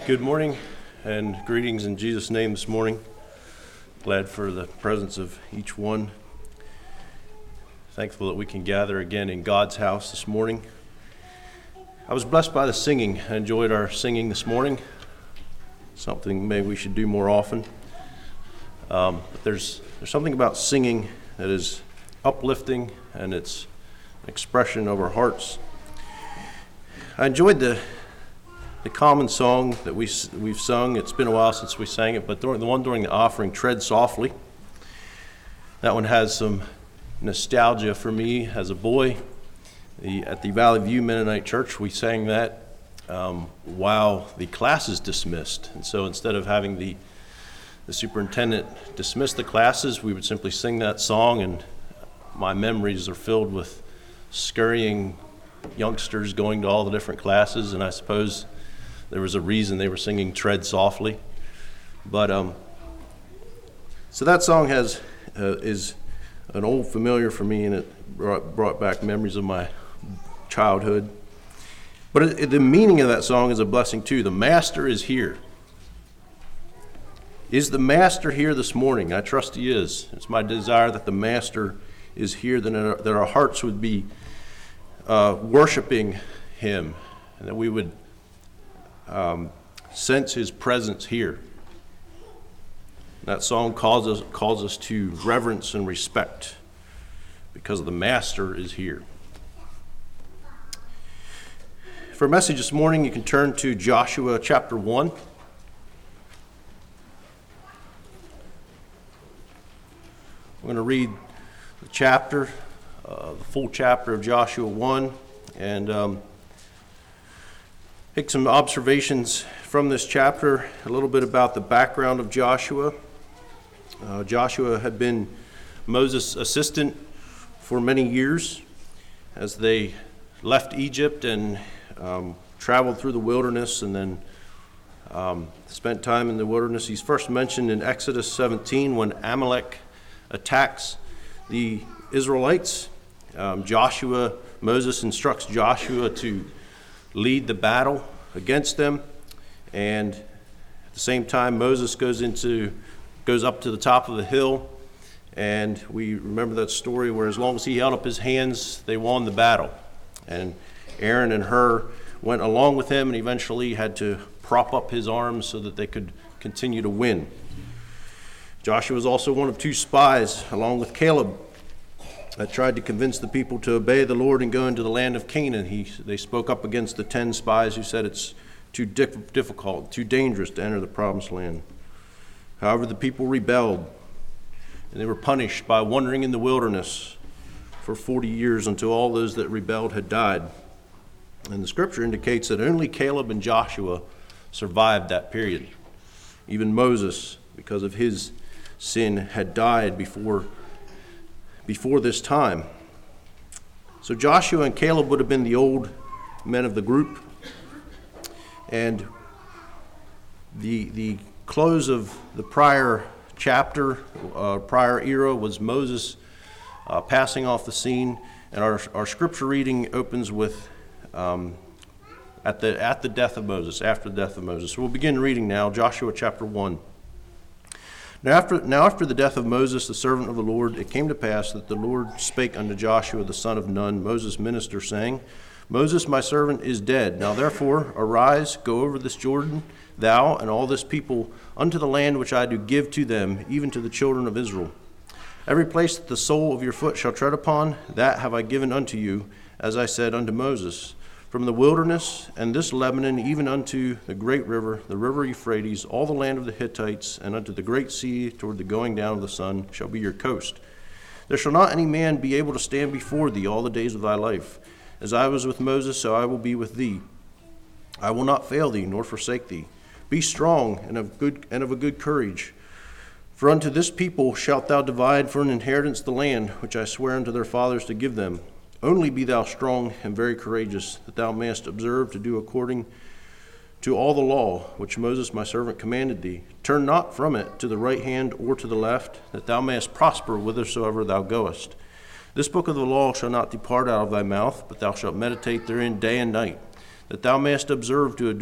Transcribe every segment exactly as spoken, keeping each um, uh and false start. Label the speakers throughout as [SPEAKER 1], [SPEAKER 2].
[SPEAKER 1] Good morning and greetings in Jesus' name this morning. Glad for the presence of each one. Thankful that we can gather again in God's house this morning. I was blessed by the singing. I enjoyed our singing this morning. Something maybe we should do more often. Um, but there's there's something about singing that is uplifting, and it's an expression of our hearts. I enjoyed the The common song that we, we've sung. It's been a while since we sang it, but during, the one during the offering, Tread Softly. That one has some nostalgia for me as a boy. The, at the Valley View Mennonite Church, we sang that um, while the classes dismissed. And so instead of having the, the superintendent dismiss the classes, we would simply sing that song, and my memories are filled with scurrying youngsters going to all the different classes, and I suppose there was a reason they were singing Tread Softly. But um, so that song has uh, is an old familiar for me, and it brought, brought back memories of my childhood. But it, it, the meaning of that song is a blessing too. The Master is here. Is the Master here this morning? I trust he is. It's my desire that the Master is here, that our, that our hearts would be uh, worshiping him, and that we would Um, sense his presence here. That song calls us calls us to reverence and respect because the Master is here. For a message this morning, you can turn to Joshua chapter one. I'm going to read the chapter, uh, the full chapter of Joshua one, and um, Take some observations from this chapter, a little bit about the background of Joshua. Uh, Joshua had been Moses' assistant for many years as they left Egypt and um, traveled through the wilderness and then um, spent time in the wilderness. He's first mentioned in Exodus seventeen when Amalek attacks the Israelites. Um, Joshua, Moses instructs Joshua to lead the battle against them, and at the same time Moses goes into goes up to the top of the hill, and we remember that story where as long as he held up his hands, they won the battle, and Aaron and Hur went along with him and eventually had to prop up his arms so that they could continue to win. Joshua was also one of two spies along with Caleb that tried to convince the people to obey the Lord and go into the land of Canaan. He, they spoke up against the ten spies who said it's too difficult, too dangerous to enter the promised land. However, the people rebelled, and they were punished by wandering in the wilderness for forty years until all those that rebelled had died. And the scripture indicates that only Caleb and Joshua survived that period. Even Moses, because of his sin, had died before before this time. So Joshua and Caleb would have been the old men of the group. And the the close of the prior chapter, uh, prior era, was Moses uh, passing off the scene. And our, our scripture reading opens with um, at the at the death of Moses, after the death of Moses. So we'll begin reading now, Joshua chapter one. Now after, now after the death of Moses, the servant of the Lord, it came to pass that the Lord spake unto Joshua the son of Nun, Moses' minister, saying, Moses, my servant, is dead. Now therefore arise, go over this Jordan, thou and all this people, unto the land which I do give to them, even to the children of Israel. Every place that the sole of your foot shall tread upon, that have I given unto you, as I said unto Moses. From the wilderness and this Lebanon, even unto the great river, the river Euphrates, all the land of the Hittites, and unto the great sea toward the going down of the sun, shall be your coast. There shall not any man be able to stand before thee all the days of thy life. As I was with Moses, so I will be with thee. I will not fail thee, nor forsake thee. Be strong and of good and of a good courage. For unto this people shalt thou divide for an inheritance the land, which I swear unto their fathers to give them. Only be thou strong and very courageous, that thou mayest observe to do according to all the law which Moses my servant commanded thee. Turn not from it to the right hand or to the left, that thou mayest prosper whithersoever thou goest. This book of the law shall not depart out of thy mouth, but thou shalt meditate therein day and night, that thou mayest observe to do,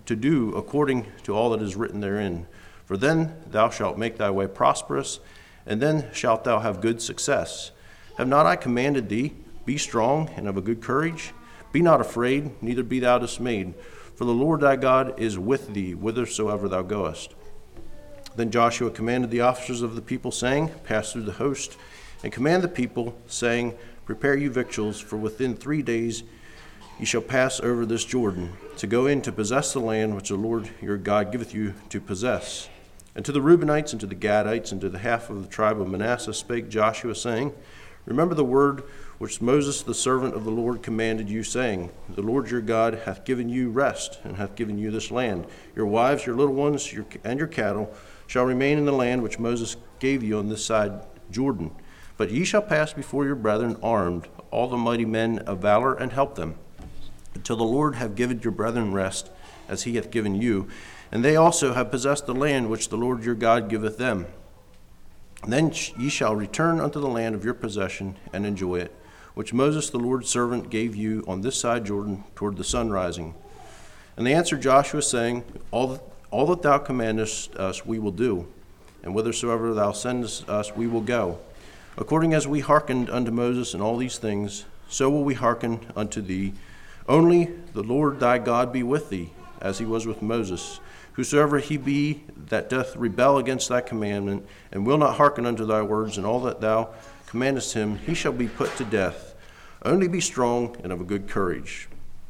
[SPEAKER 1] to do according to all that is written therein. For then thou shalt make thy way prosperous, and then shalt thou have good success. Have not I commanded thee? Be strong and of a good courage. Be not afraid, neither be thou dismayed. For the Lord thy God is with thee whithersoever thou goest. Then Joshua commanded the officers of the people, saying, Pass through the host, and command the people, saying, Prepare you victuals, for within three days ye shall pass over this Jordan, to go in to possess the land which the Lord your God giveth you to possess. And to the Reubenites, and to the Gadites, and to the half of the tribe of Manasseh spake Joshua, saying, Remember the word which Moses the servant of the Lord commanded you, saying, The Lord your God hath given you rest, and hath given you this land. Your wives, your little ones, your, and your cattle shall remain in the land which Moses gave you on this side Jordan. But ye shall pass before your brethren armed, all the mighty men of valor, and help them, until the Lord have given your brethren rest, as he hath given you. And they also have possessed the land which the Lord your God giveth them. Then ye shall return unto the land of your possession, and enjoy it, which Moses the Lord's servant gave you on this side Jordan toward the sun rising. And they answered Joshua, saying, All that, all that thou commandest us we will do, and whithersoever thou sendest us we will go. According as we hearkened unto Moses in all these things, so will we hearken unto thee. Only the Lord thy God be with thee, as he was with Moses. Whosoever he be that doth rebel against thy commandment, and will not hearken unto thy words, and all that thou commandest him, he shall be put to death. Only be strong and of a good courage.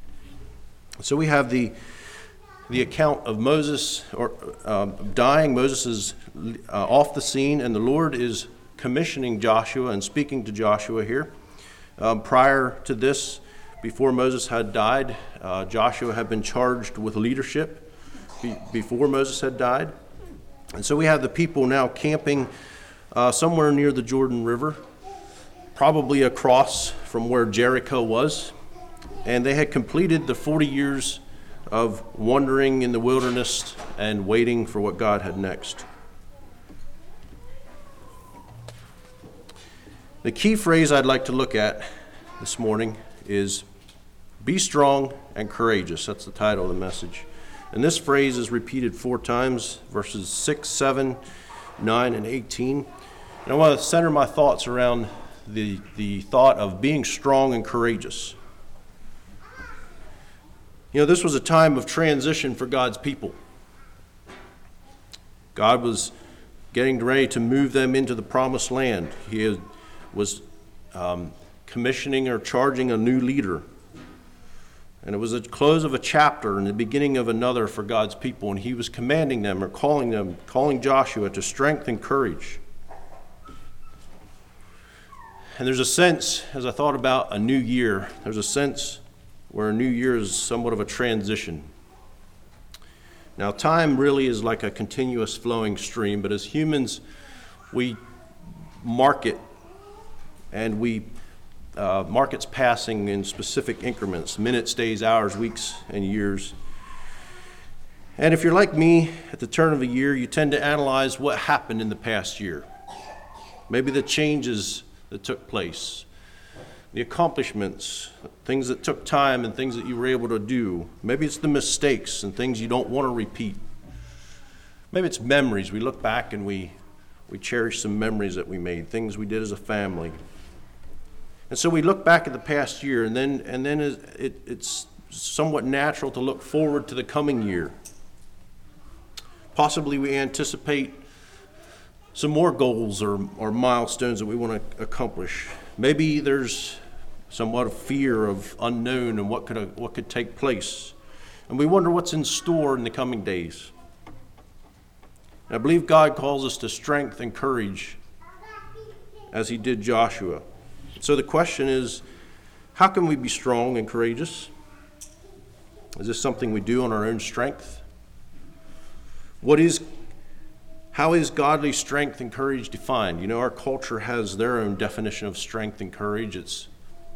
[SPEAKER 1] So we have the the account of Moses or uh, dying. Moses is uh, off the scene, and the Lord is commissioning Joshua and speaking to Joshua here. Um, prior to this, before Moses had died, uh, Joshua had been charged with leadership be- before Moses had died. And so we have the people now camping uh, somewhere near the Jordan River, probably across from where Jericho was. And they had completed the forty years of wandering in the wilderness and waiting for what God had next. The key phrase I'd like to look at this morning is be strong and courageous. That's the title of the message. And this phrase is repeated four times, verses six, seven, nine, and eighteen. And I want to center my thoughts around the, the thought of being strong and courageous. You know, this was a time of transition for God's people. God was getting ready to move them into the promised land. He had was um, commissioning or charging a new leader. And it was the close of a chapter and the beginning of another for God's people. And he was commanding them or calling them, calling Joshua to strength and courage. And there's a sense, as I thought about a new year, there's a sense where a new year is somewhat of a transition. Now, time really is like a continuous flowing stream, but as humans, we mark it. And we uh, mark its passing in specific increments, minutes, days, hours, weeks, and years. And if you're like me, at the turn of a year, you tend to analyze what happened in the past year. Maybe the changes that took place, the accomplishments, things that took time and things that you were able to do. Maybe it's the mistakes and things you don't want to repeat. Maybe it's memories. We look back and we, we cherish some memories that we made, things we did as a family. And so we look back at the past year, and then and then it, it's somewhat natural to look forward to the coming year. Possibly we anticipate some more goals or, or milestones that we want to accomplish. Maybe there's somewhat of fear of unknown and what could what could take place. And we wonder what's in store in the coming days. And I believe God calls us to strength and courage as he did Joshua. So the question is, how can we be strong and courageous? Is this something we do on our own strength? What is, how is godly strength and courage defined? You know, our culture has their own definition of strength and courage. It's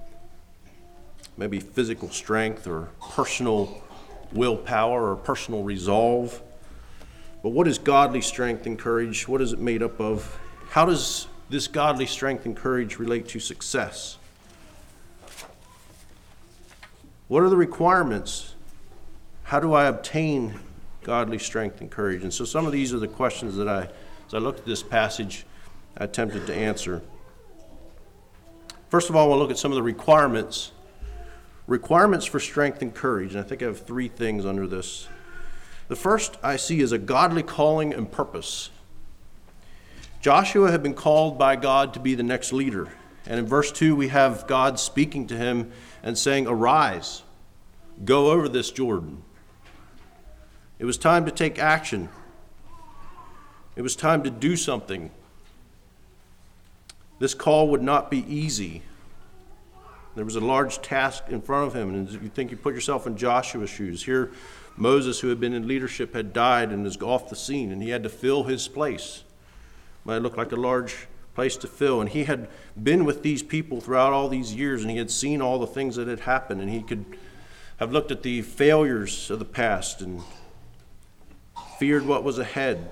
[SPEAKER 1] maybe physical strength or personal willpower or personal resolve. But what is godly strength and courage? What is it made up of? How does this godly strength and courage relate to success? What are the requirements? How do I obtain godly strength and courage? And so some of these are the questions that I, as I looked at this passage, I attempted to answer. First of all, we'll look at some of the requirements. Requirements for strength and courage. And I think I have three things under this. The first I see is a godly calling and purpose. Joshua had been called by God to be the next leader. And in verse two, we have God speaking to him and saying, "Arise, go over this Jordan." It was time to take action. It was time to do something. This call would not be easy. There was a large task in front of him. And you think you put yourself in Joshua's shoes. Here, Moses, who had been in leadership, had died and is off the scene, and he had to fill his place. It might look like a large place to fill. And he had been with these people throughout all these years, and he had seen all the things that had happened, and he could have looked at the failures of the past and feared what was ahead.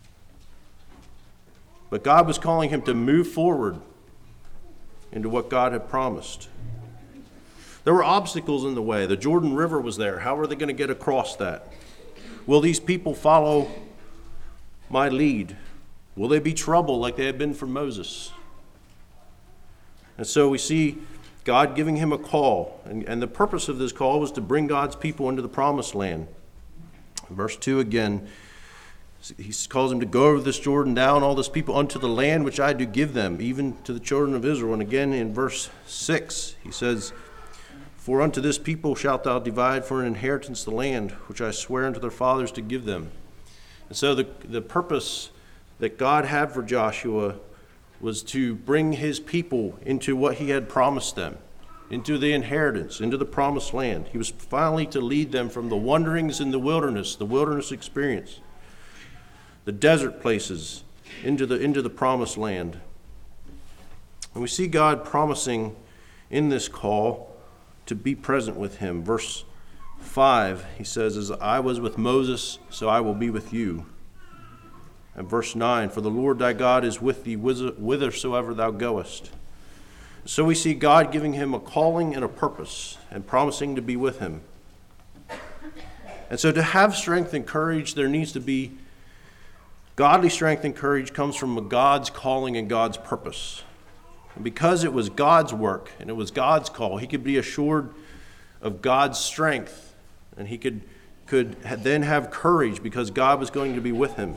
[SPEAKER 1] But God was calling him to move forward into what God had promised. There were obstacles in the way. The Jordan River was there. How are they going to get across that? Will these people follow my lead? Will they be trouble like they had been for Moses? And so we see God giving him a call. And, and the purpose of this call was to bring God's people into the promised land. Verse two again, he calls him to go over this Jordan, down all this people unto the land which I do give them, even to the children of Israel. And again in verse six, he says, "For unto this people shalt thou divide for an inheritance the land which I swear unto their fathers to give them." And so the, the purpose that God had for Joshua was to bring his people into what he had promised them, into the inheritance, into the promised land. He was finally to lead them from the wanderings in the wilderness, the wilderness experience, the desert places, into the, into the promised land. And we see God promising in this call to be present with him. Verse five, he says, "As I was with Moses, so I will be with you." And verse nine, "For the Lord thy God is with thee whithersoever thou goest." So we see God giving him a calling and a purpose and promising to be with him. And so to have strength and courage, there needs to be godly strength and courage comes from God's calling and God's purpose. And because it was God's work and it was God's call, he could be assured of God's strength, and he could, could then have courage because God was going to be with him.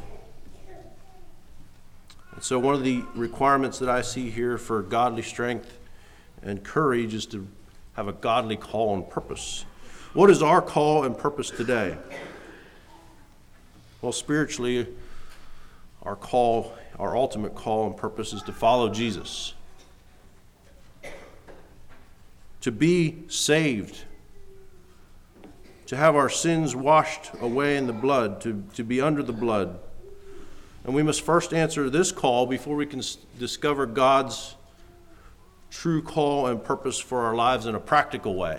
[SPEAKER 1] And so one of the requirements that I see here for godly strength and courage is to have a godly call and purpose. What is our call and purpose today? Well, spiritually, our call, our ultimate call and purpose is to follow Jesus. To be saved. To have our sins washed away in the blood, to, to be under the blood. And we must first answer this call before we can s- discover God's true call and purpose for our lives in a practical way.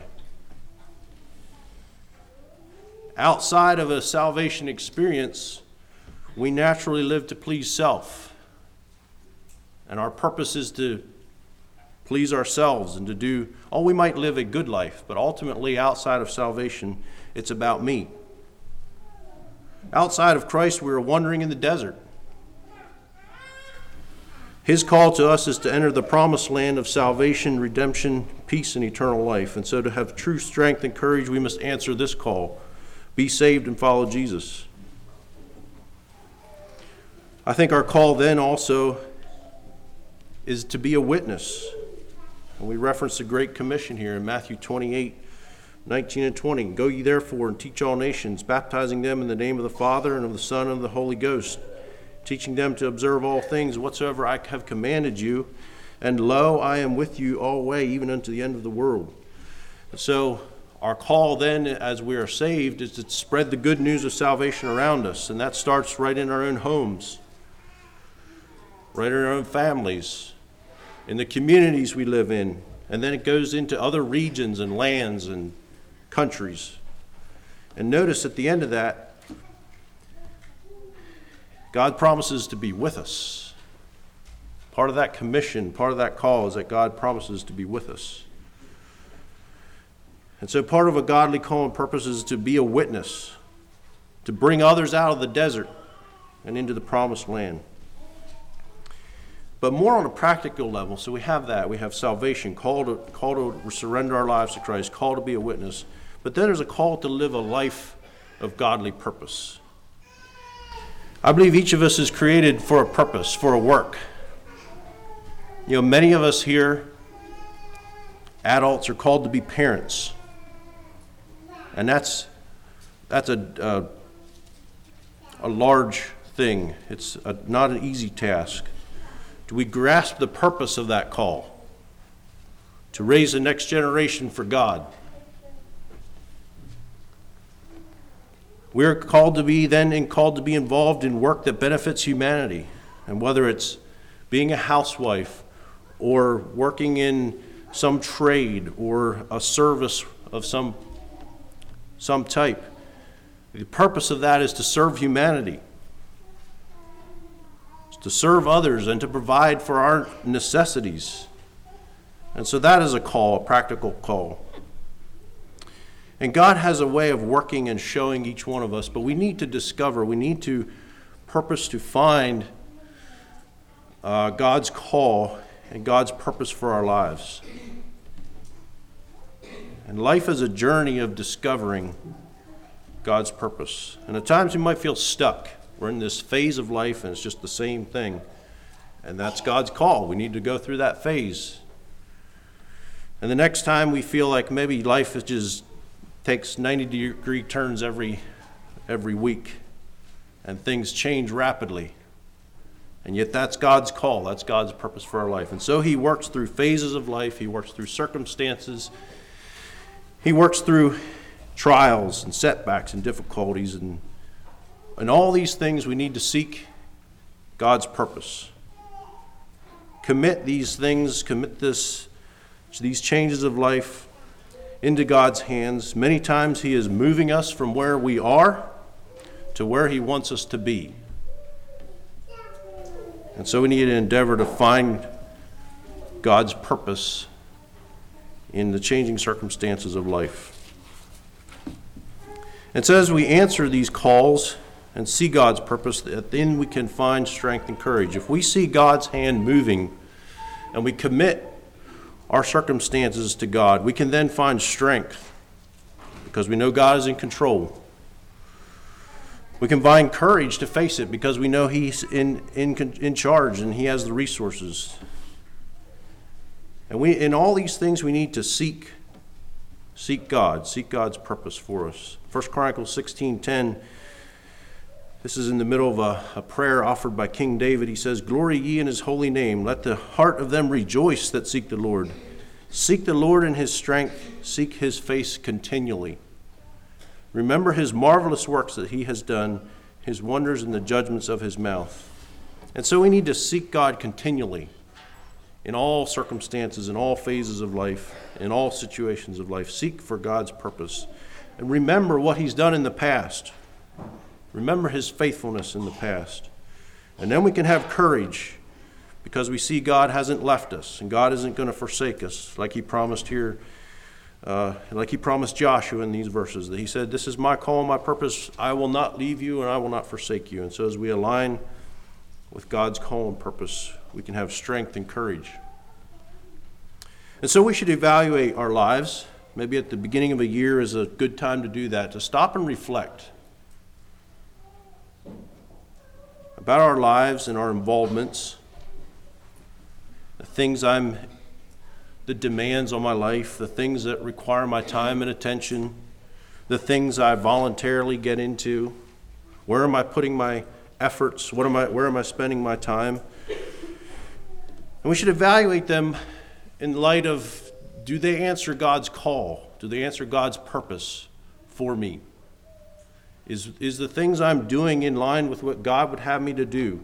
[SPEAKER 1] Outside of a salvation experience, we naturally live to please self. And our purpose is to please ourselves and to do, oh, we might live a good life, but ultimately outside of salvation, it's about me. Outside of Christ, we're wandering in the desert. His call to us is to enter the promised land of salvation, redemption, peace, and eternal life. And so to have true strength and courage, we must answer this call. Be saved and follow Jesus. I think our call then also is to be a witness. And we reference the Great Commission here in Matthew twenty-eight, nineteen and twenty. "Go ye therefore and teach all nations, baptizing them in the name of the Father and of the Son and of the Holy Ghost, teaching them to observe all things whatsoever I have commanded you. And lo, I am with you always, even unto the end of the world." So our call then, as we are saved, is to spread the good news of salvation around us. And that starts right in our own homes, right in our own families, in the communities we live in. And then it goes into other regions and lands and countries. And notice at the end of that, God promises to be with us. Part of that commission, part of that call is that God promises to be with us. And so part of a godly call and purpose is to be a witness, to bring others out of the desert and into the promised land. But more on a practical level, so we have that. We have salvation, call to, call to surrender our lives to Christ, call to be a witness. But then there's a call to live a life of godly purpose. I believe each of us is created for a purpose, for a work. You know, many of us here, adults, are called to be parents. And that's that's a, a, a large thing. It's a, not an easy task. Do we grasp the purpose of that call? To raise the next generation for God. We're called to be then and called to be involved in work that benefits humanity. And whether it's being a housewife or working in some trade or a service of some, some type, the purpose of that is to serve humanity. To serve others and to provide for our necessities. And so that is a call, a practical call. And God has a way of working and showing each one of us, but we need to discover, we need to purpose to find uh, God's call and God's purpose for our lives. And life is a journey of discovering God's purpose. And at times we might feel stuck. We're in this phase of life and it's just the same thing. And that's God's call. We need to go through that phase. And the next time we feel like maybe life is just takes ninety degree turns every every week and things change rapidly. And yet that's God's call. That's God's purpose for our life. And so he works through phases of life. He works through circumstances. He works through trials and setbacks and difficulties. And, and all these things we need to seek God's purpose. Commit these things, commit this, these changes of life into God's hands. Many times he is moving us from where we are to where he wants us to be. And so we need to endeavor to find God's purpose in the changing circumstances of life. And so as we answer these calls and see God's purpose, then we can find strength and courage. If we see God's hand moving and we commit our circumstances to God, we can then find strength because we know God is in control. We can find courage to face it because we know he's in, in, in charge and he has the resources. And we, in all these things, we need to seek, seek God, seek God's purpose for us. First Chronicles sixteen ten, this is in the middle of a, a prayer offered by King David. He says, "Glory ye in his holy name. Let the heart of them rejoice that seek the Lord. Seek the Lord in his strength. Seek his face continually. Remember his marvelous works that he has done, his wonders and the judgments of his mouth." And so we need to seek God continually in all circumstances, in all phases of life, in all situations of life. Seek for God's purpose. And remember what he's done in the past. Remember his faithfulness in the past. And then we can have courage because we see God hasn't left us and God isn't going to forsake us like he promised here, uh, like he promised Joshua in these verses. That he said, "This is my call and my purpose. I will not leave you and I will not forsake you." And so as we align with God's call and purpose, we can have strength and courage. And so we should evaluate our lives. Maybe at the beginning of a year is a good time to do that, to stop and reflect about our lives and our involvements, the things I'm, the demands on my life, the things that require my time and attention, the things I voluntarily get into. Where am I putting my efforts? What am I, where am I spending my time? And we should evaluate them in light of, do they answer God's call? Do they answer God's purpose for me? Is, is the things I'm doing in line with what God would have me to do?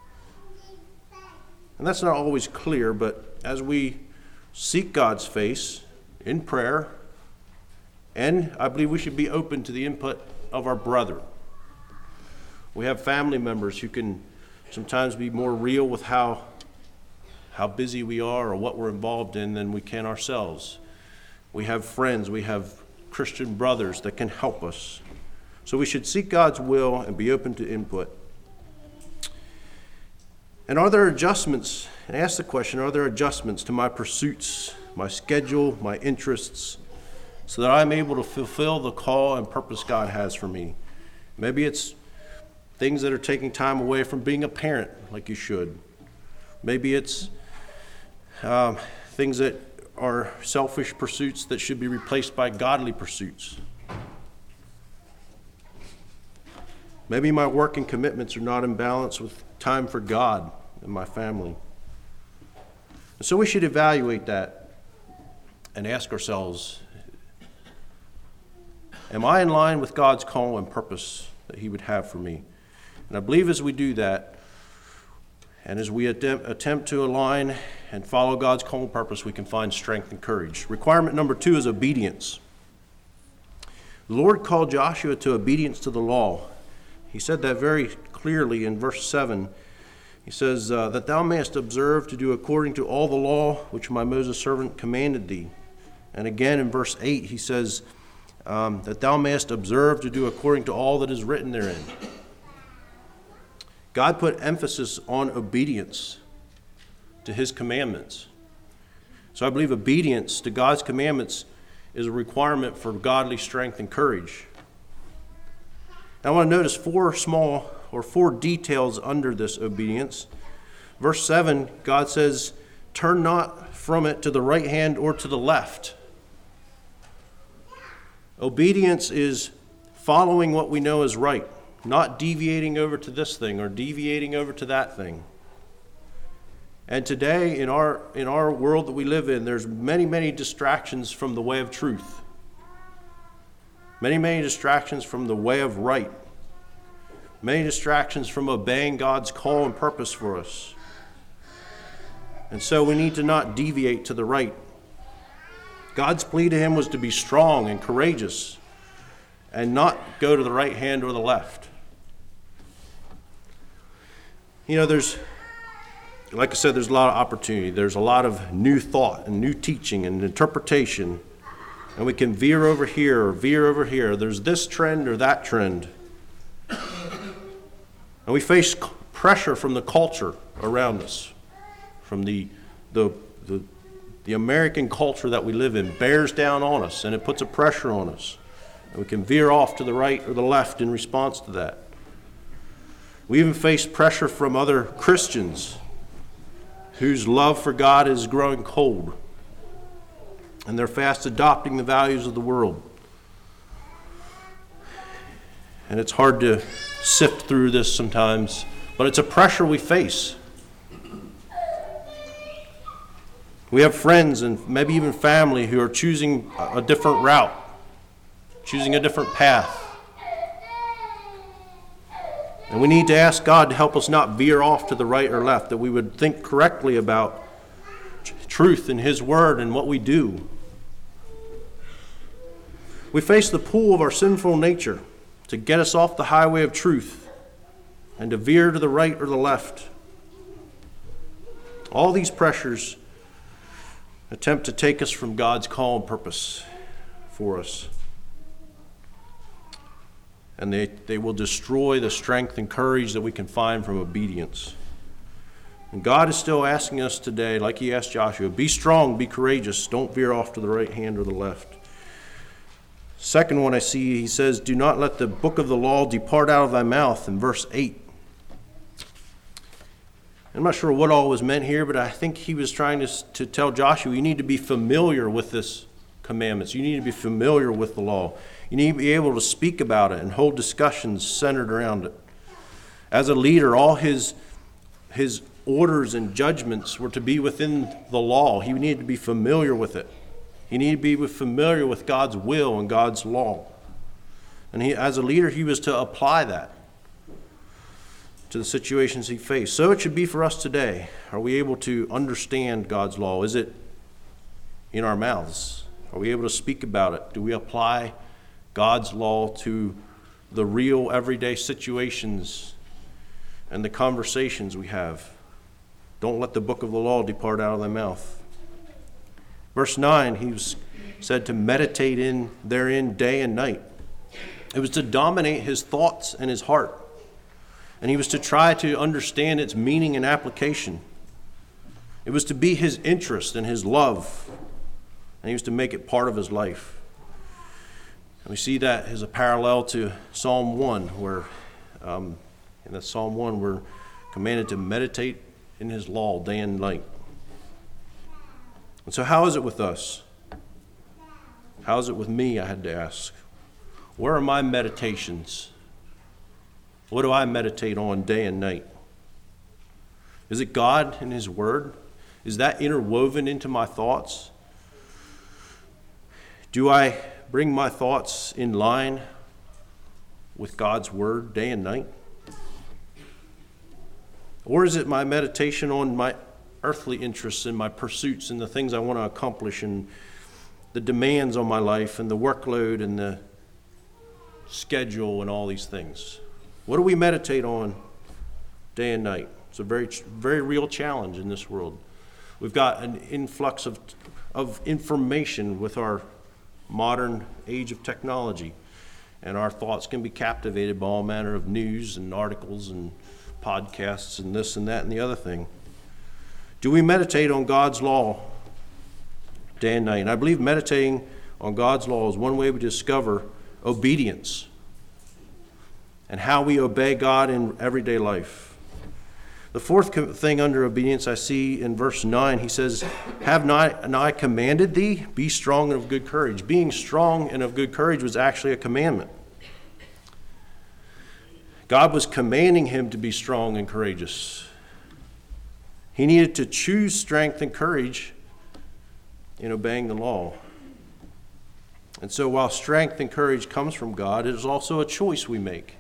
[SPEAKER 1] And that's not always clear, but as we seek God's face in prayer, and I believe we should be open to the input of our brother. We have family members who can sometimes be more real with how, how busy we are or what we're involved in than we can ourselves. We have friends, we have Christian brothers that can help us. So we should seek God's will and be open to input. And are there adjustments, and ask the question, are there adjustments to my pursuits, my schedule, my interests, so that I'm able to fulfill the call and purpose God has for me? Maybe it's things that are taking time away from being a parent like you should. Maybe it's um, things that are selfish pursuits that should be replaced by godly pursuits. Maybe my work and commitments are not in balance with time for God and my family. And so we should evaluate that and ask ourselves, am I in line with God's call and purpose that he would have for me? And I believe as we do that, and as we attempt, attempt to align and follow God's call and purpose, we can find strength and courage. Requirement number two is obedience. The Lord called Joshua to obedience to the law. He said that very clearly in verse seven. He says, uh, that thou mayest observe to do according to all the law which my Moses servant commanded thee. And again in verse eight he says, um, that thou mayest observe to do according to all that is written therein. God put emphasis on obedience to his commandments. So I believe obedience to God's commandments is a requirement for godly strength and courage. Now I want to notice four small or four details under this obedience. Verse seven, God says, turn not from it to the right hand or to the left. Obedience is following what we know is right, not deviating over to this thing or deviating over to that thing. And today in our in our world that we live in, there's many, many distractions from the way of truth. Many, many distractions from the way of right. Many distractions from obeying God's call and purpose for us. And so we need to not deviate to the right. God's plea to him was to be strong and courageous and not go to the right hand or the left. You know, there's, like I said, there's a lot of opportunity. There's a lot of new thought and new teaching and interpretation. And we can veer over here or veer over here. There's this trend or that trend. And we face pressure from the culture around us, from the, the, the, the American culture that we live in bears down on us, and it puts a pressure on us. And we can veer off to the right or the left in response to that. We even face pressure from other Christians whose love for God is growing cold, and they're fast adopting the values of the world. And it's hard to sift through this sometimes, but it's a pressure we face. We have friends and maybe even family who are choosing a different route, choosing a different path. And we need to ask God to help us not veer off to the right or left, that we would think correctly about truth in his word and what we do. We face the pull of our sinful nature to get us off the highway of truth and to veer to the right or the left. All these pressures attempt to take us from God's call and purpose for us. And they, they will destroy the strength and courage that we can find from obedience. And God is still asking us today, like he asked Joshua, be strong, be courageous, don't veer off to the right hand or the left. Second one I see, he says, do not let the book of the law depart out of thy mouth, in verse eight. I'm not sure what all was meant here, but I think he was trying to, to tell Joshua, you need to be familiar with this commandments. You need to be familiar with the law. You need to be able to speak about it and hold discussions centered around it. As a leader, all his, his orders and judgments were to be within the law. He needed to be familiar with it. He needed to be familiar with God's will and God's law. And he, as a leader, he was to apply that to the situations he faced. So it should be for us today. Are we able to understand God's law? Is it in our mouths? Are we able to speak about it? Do we apply God's law to the real everyday situations and the conversations we have? Don't let the book of the law depart out of thy mouth. Verse nine, he was said to meditate in therein day and night. It was to dominate his thoughts and his heart. And he was to try to understand its meaning and application. It was to be his interest and his love. And he was to make it part of his life. And we see that as a parallel to Psalm one, where um, in that Psalm one we're commanded to meditate in his law day and night. And so how is it with us? How is it with me, I had to ask. Where are my meditations? What do I meditate on day and night? Is it God and his word? Is that interwoven into my thoughts? Do I bring my thoughts in line with God's word day and night? Or is it my meditation on my earthly interests and my pursuits and the things I want to accomplish and the demands on my life and the workload and the schedule and all these things? What do we meditate on day and night? It's a very, very real challenge in this world. We've got an influx of, of information with our modern age of technology, and our thoughts can be captivated by all manner of news and articles and podcasts and this and that and the other thing. Do we meditate on God's law day and night? And I believe meditating on God's law is one way we discover obedience and how we obey God in everyday life. The fourth thing under obedience I see in verse nine, he says, have not I commanded thee, be strong and of good courage. Being strong and of good courage was actually a commandment. God was commanding him to be strong and courageous. He needed to choose strength and courage in obeying the law. And so while strength and courage comes from God, it is also a choice we make.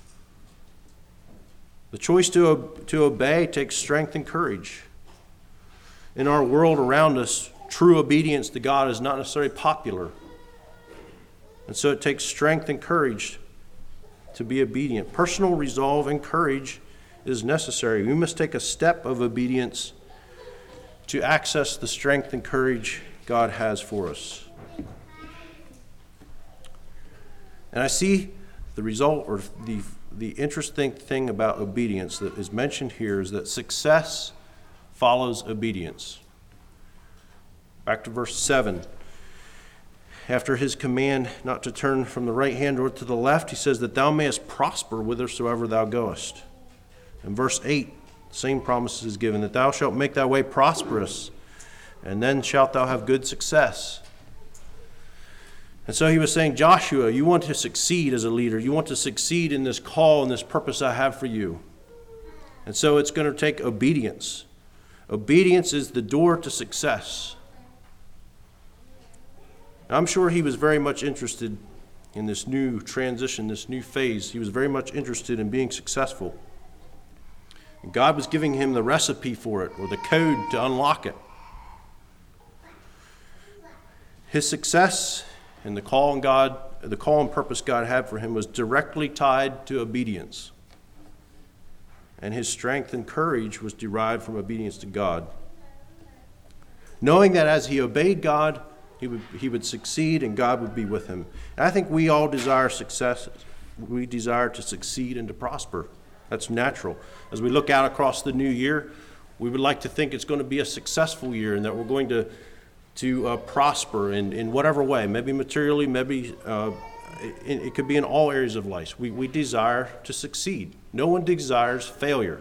[SPEAKER 1] The choice to, to obey takes strength and courage. In our world around us, true obedience to God is not necessarily popular. And so it takes strength and courage to be obedient. Personal resolve and courage is necessary. We must take a step of obedience to access the strength and courage God has for us. And I see the result, or the The interesting thing about obedience that is mentioned here is that success follows obedience. Back to verse seven. After his command not to turn from the right hand or to the left, he says that thou mayest prosper whithersoever thou goest. In verse eight, the same promise is given, that thou shalt make thy way prosperous, and then shalt thou have good success. And so he was saying, Joshua, you want to succeed as a leader. You want to succeed in this call and this purpose I have for you. And so it's going to take obedience. Obedience is the door to success. I'm sure he was very much interested in this new transition, this new phase. He was very much interested in being successful. And God was giving him the recipe for it, or the code to unlock it. His success and the call and God, the call and purpose God had for him was directly tied to obedience. And his strength and courage was derived from obedience to God. Knowing that as he obeyed God, he would he would succeed and God would be with him. And I think we all desire success. We desire to succeed and to prosper. That's natural. As we look out across the new year, we would like to think it's going to be a successful year and that we're going to to uh, prosper in, in whatever way, maybe materially, maybe uh, it, it could be in all areas of life. We, we desire to succeed. No one desires failure.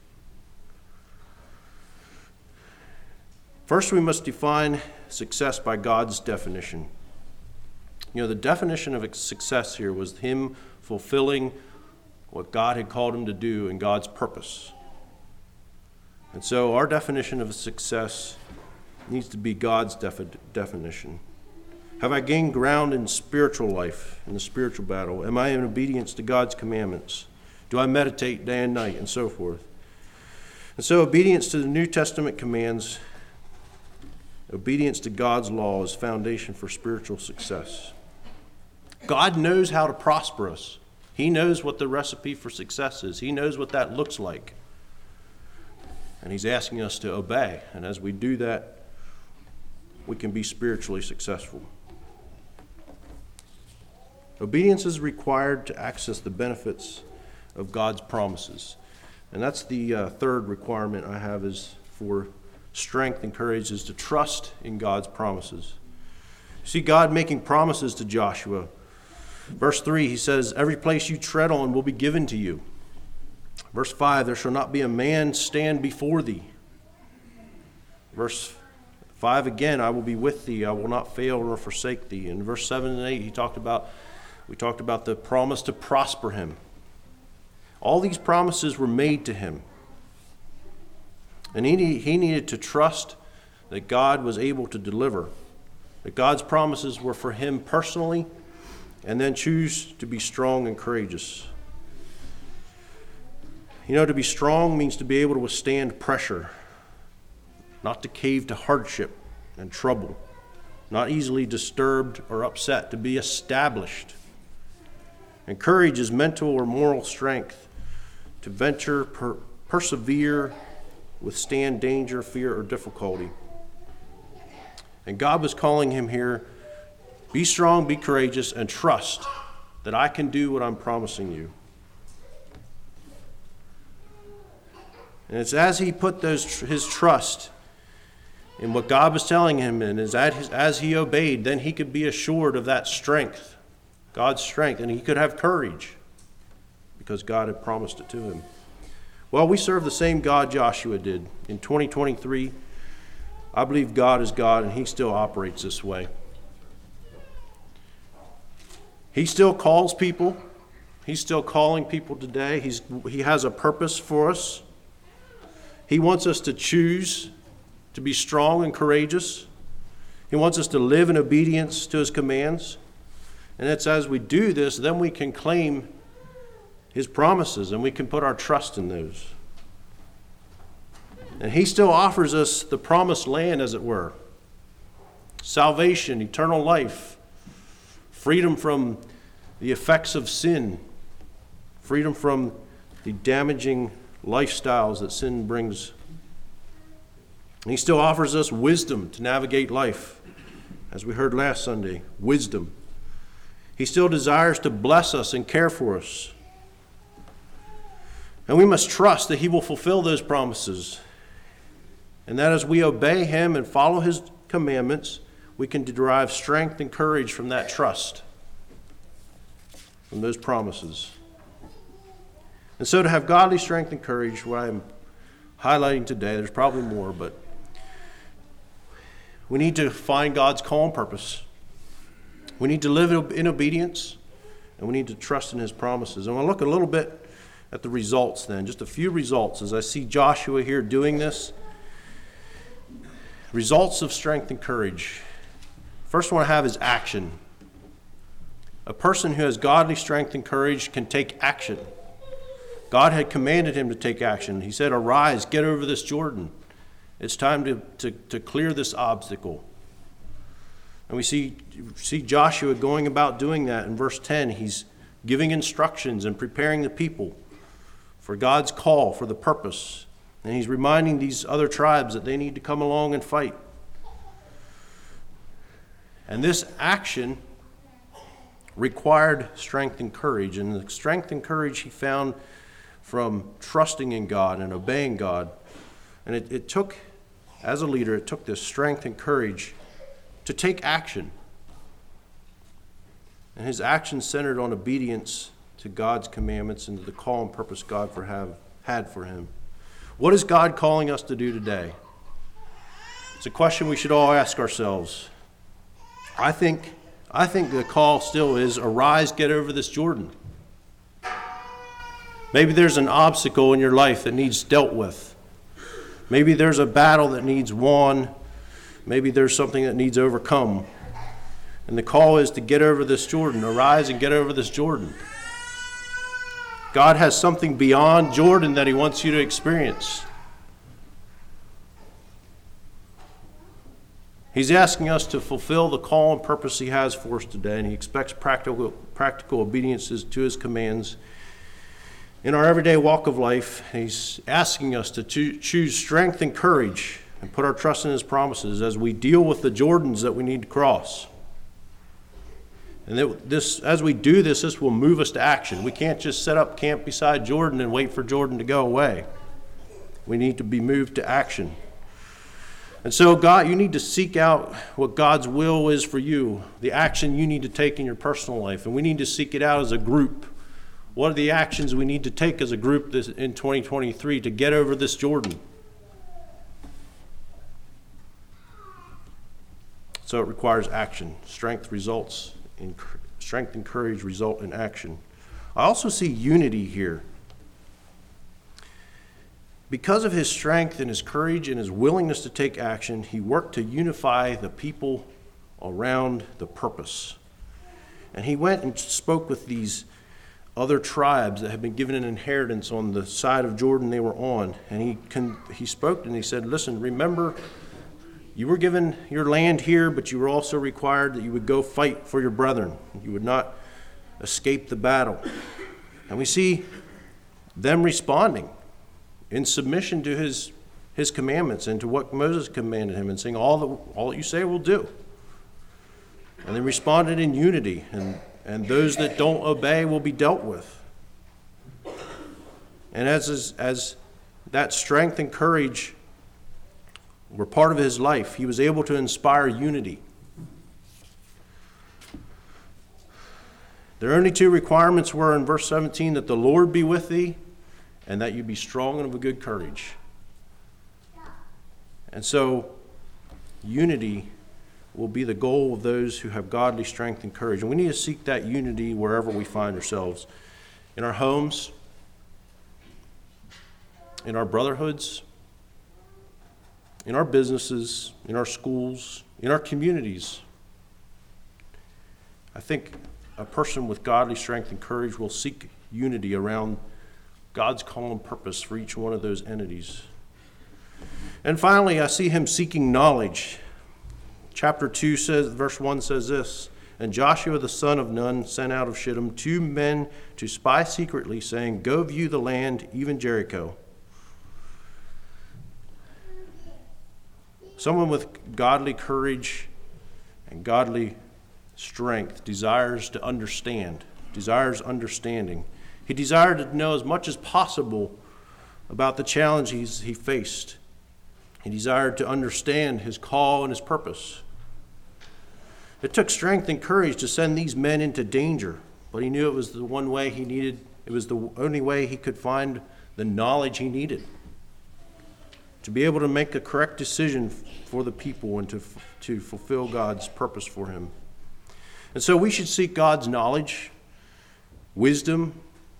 [SPEAKER 1] First, we must define success by God's definition. You know, the definition of success here was him fulfilling what God had called him to do in God's purpose. And so our definition of success needs to be God's defi- definition. Have I gained ground in spiritual life, in the spiritual battle? Am I in obedience to God's commandments? Do I meditate day and night, and so forth? And so obedience to the New Testament commands, obedience to God's law is foundation for spiritual success. God knows how to prosper us. He knows what the recipe for success is. He knows what that looks like. And he's asking us to obey. And as we do that, we can be spiritually successful. Obedience is required to access the benefits of God's promises. And that's the uh, third requirement I have is for strength and courage is to trust in God's promises. You see God making promises to Joshua. Verse three, he says, every place you tread on will be given to you. Verse five, there shall not be a man stand before thee. Verse five again, I will be with thee, I will not fail nor forsake thee. In verse seven and eight, he talked about, we talked about the promise to prosper him. All these promises were made to him. And he, he needed to trust that God was able to deliver, that God's promises were for him personally, and then choose to be strong and courageous. You know, to be strong means to be able to withstand pressure, not to cave to hardship and trouble, not easily disturbed or upset, to be established. And courage is mental or moral strength, to venture, per- persevere, withstand danger, fear, or difficulty. And God was calling him here, be strong, be courageous, and trust that I can do what I'm promising you. And it's as he put those his trust in what God was telling him, and as, as he obeyed, then he could be assured of that strength, God's strength, and he could have courage because God had promised it to him. Well, we serve the same God Joshua did. In twenty twenty-three, I believe God is God, and he still operates this way. He still calls people. He's still calling people today. He's, he has a purpose for us. He wants us to choose to be strong and courageous. He wants us to live in obedience to his commands. And it's as we do this, then we can claim his promises, and we can put our trust in those. And he still offers us the promised land, as it were. Salvation, eternal life, freedom from the effects of sin, freedom from the damaging lifestyles that sin brings. And he still offers us wisdom to navigate life, as we heard last Sunday, wisdom. He still desires to bless us and care for us. And we must trust that he will fulfill those promises. And that as we obey him and follow his commandments, we can derive strength and courage from that trust, from those promises. And so to have godly strength and courage, what I'm highlighting today, there's probably more, but we need to find God's call and purpose. We need to live in obedience, and we need to trust in his promises. And we'll look a little bit at the results then, just a few results as I see Joshua here doing this. Results of strength and courage. First one I have is action. A person who has godly strength and courage can take action. God had commanded him to take action. He said, arise, get over this Jordan. It's time to, to, to clear this obstacle. And we see, see Joshua going about doing that in verse ten. He's giving instructions and preparing the people for God's call, for the purpose. And he's reminding these other tribes that they need to come along and fight. And this action required strength and courage. And the strength and courage he found from trusting in God and obeying God. And it, it took, as a leader, it took this strength and courage to take action. And his action centered on obedience to God's commandments and to the call and purpose God for have, had for him. What is God calling us to do today? It's a question we should all ask ourselves. I think, I think the call still is, arise, get over this Jordan. Maybe there's an obstacle in your life that needs dealt with. Maybe there's a battle that needs won. Maybe there's something that needs overcome. And the call is to get over this Jordan. Arise and get over this Jordan. God has something beyond Jordan that he wants you to experience. He's asking us to fulfill the call and purpose he has for us today, and he expects practical, practical obediences to his commands in our everyday walk of life. He's asking us to cho- choose strength and courage and put our trust in his promises as we deal with the Jordans that we need to cross. And that this, as we do this, this will move us to action. We can't just set up camp beside Jordan and wait for Jordan to go away. We need to be moved to action. And so, God, you need to seek out what God's will is for you, the action you need to take in your personal life. And we need to seek it out as a group. What are the actions we need to take as a group this, in twenty twenty-three to get over this Jordan? So it requires action. Strength results in strength and courage result in action. I also see unity here. Because of his strength and his courage and his willingness to take action, he worked to unify the people around the purpose. And he went and spoke with these other tribes that had been given an inheritance on the side of Jordan they were on. And he con- he spoke and he said, listen, remember, you were given your land here, but you were also required that you would go fight for your brethren. You would not escape the battle. And we see them responding in submission to his his commandments and to what Moses commanded him, and saying, all that, all that you say we'll do. And they responded in unity, and, and those that don't obey will be dealt with. And as, as, as that strength and courage were part of his life, he was able to inspire unity. Their only two requirements were in verse seventeen, that the Lord be with thee, and that you be strong and of a good courage. And so, unity will be the goal of those who have godly strength and courage. And we need to seek that unity wherever we find ourselves. In our homes, in our brotherhoods, in our businesses, in our schools, in our communities. I think a person with godly strength and courage will seek unity around God's call and purpose for each one of those entities. And finally, I see him seeking knowledge. Chapter two says, verse one says this, and Joshua the son of Nun sent out of Shittim two men to spy secretly, saying, go view the land, even Jericho. Someone with godly courage and godly strength desires to understand, desires understanding. He desired to know as much as possible about the challenges he faced. He desired to understand his call and his purpose. It took strength and courage to send these men into danger, but he knew it was the one way he needed, it was the only way he could find the knowledge he needed to be able to make a correct decision for the people and to, to fulfill God's purpose for him. And so we should seek God's knowledge, wisdom,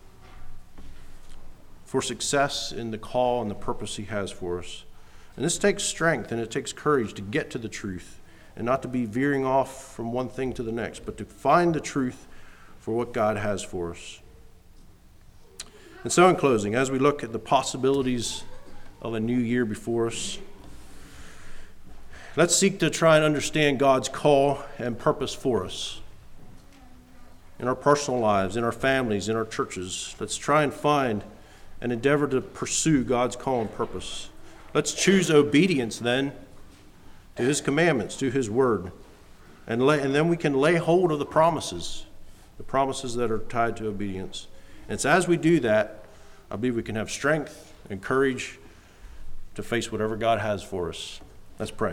[SPEAKER 1] for success in the call and the purpose he has for us. And this takes strength and it takes courage to get to the truth and not to be veering off from one thing to the next, but to find the truth for what God has for us. And so in closing, as we look at the possibilities of a new year before us, let's seek to try and understand God's call and purpose for us in our personal lives, in our families, in our churches. Let's try and find and endeavor to pursue God's call and purpose. Let's choose obedience then to his commandments, to his word. And, lay, and then we can lay hold of the promises, the promises that are tied to obedience. And it's as we do that, I believe we can have strength and courage to face whatever God has for us. Let's pray.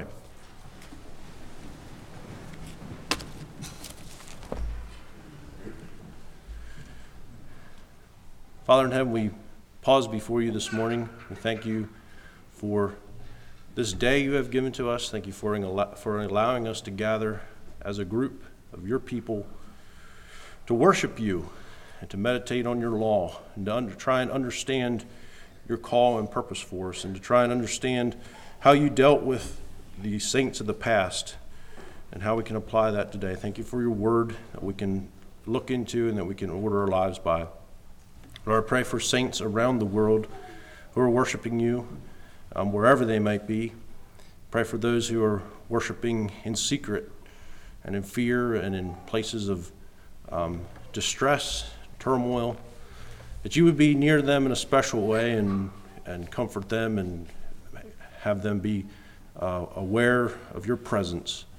[SPEAKER 1] Father in heaven, we pause before you this morning. We thank you for this day you have given to us. Thank you for, for allowing us to gather as a group of your people to worship you and to meditate on your law and to under, try and understand your call and purpose for us, and to try and understand how you dealt with the saints of the past and how we can apply that today. Thank you for your word that we can look into and that we can order our lives by. Lord, I pray for saints around the world who are worshiping you, um, wherever they might be. Pray for those who are worshiping in secret and in fear and in places of um, distress, turmoil, that you would be near them in a special way and, and comfort them and have them be uh, aware of your presence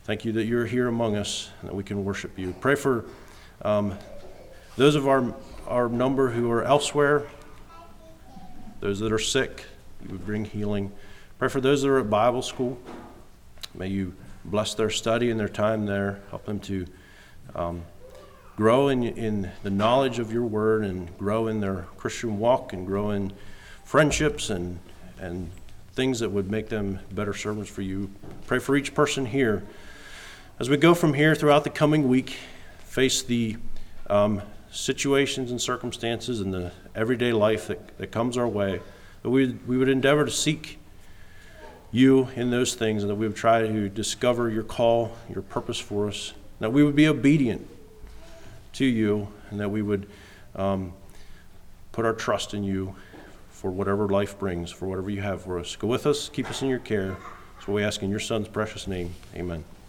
[SPEAKER 1] Thank you that you're here among us and that we can worship you. Pray for um, those of our, our number who are elsewhere, those that are sick, you would bring healing. Pray for those that are at Bible school. May you bless their study and their time there. Help them to um, grow in, in the knowledge of your word and grow in their Christian walk and grow in friendships and, and things that would make them better servants for you. Pray for each person here. As we go from here throughout the coming week, face the um, situations and circumstances and the everyday life that, that comes our way, that we, we would endeavor to seek you in those things, and that we would try to discover your call, your purpose for us, that we would be obedient to you, and that we would um, put our trust in you for whatever life brings, for whatever you have for us. Go with us, keep us in your care. So we ask in your Son's precious name. Amen.